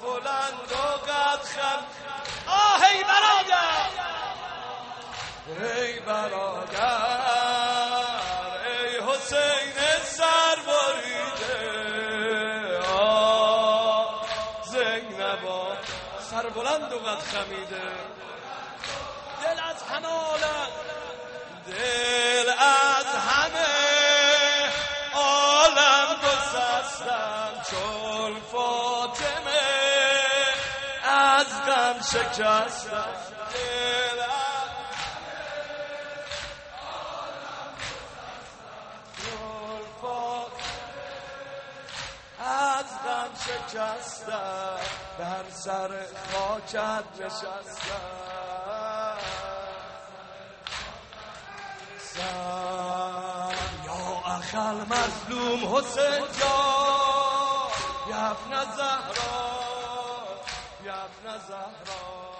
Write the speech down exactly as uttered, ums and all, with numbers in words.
بلند و قد خم. آه ای برادر، ای برادر، ای حسین سر بریده، آه زینبا سر بلند و قد خمیده. دل از همه عالم، دل از همه عالم گسستم چون فاطمه از غم شکستم. دل از از غم شکستم بر سر خاکت نشستم. یا اخل مظلوم حسین جان، یا ابن زهرا، یا ابن زهرا.